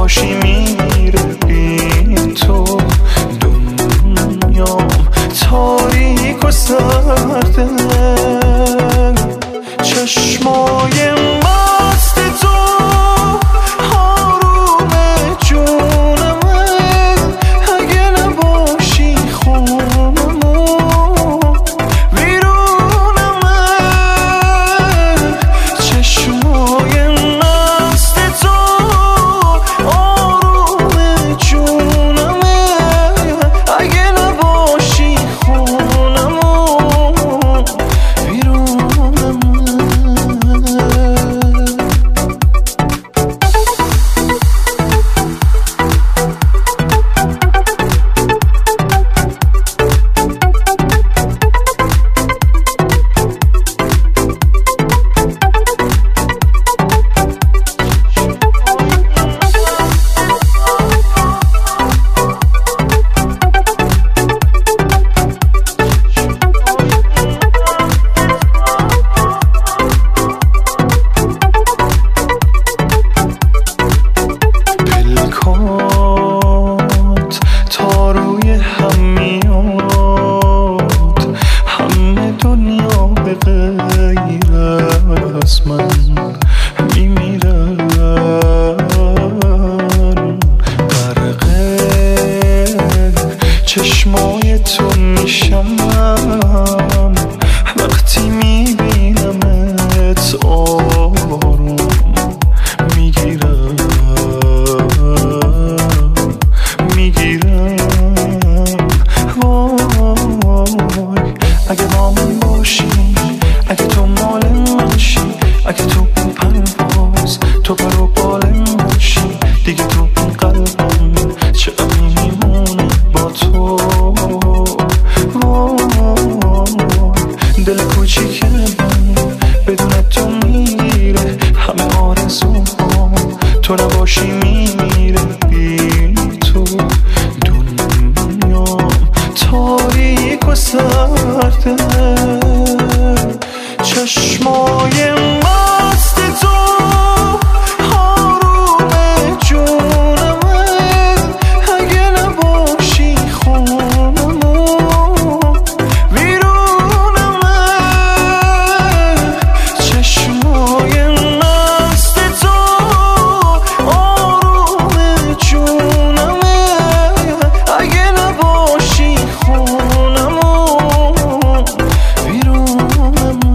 نباشی میره بی تو دنیام تاریک و سرده چشمای مست تو آروم جونمه اگه نباشی خونمو ویرونمه چشمای مست تو آروم جونمه اگه نباشی خونمو ویرونمه تا روی هم میاد همه دنیا به غیر از من میمیرن غرق چشمای تو میشم وقتی میبینمت آروم میگیرم وای اگه با من باشی اگه تو مال منشی اگه تو این پرواز تو پر و بال منشی دیگه تو این قلبم چه غمی میمونه با تو وای دل کوچیک من بدون تو میگیره همه آرزوها تو نباشی میمیره بی تو دنیام تاریک و سرده چشمای مست تو آروم جونمه اگه نباشی خونمو ویرونمه چشمای مست تو آروم جونمه اگه نباشی خونمو ویرونمه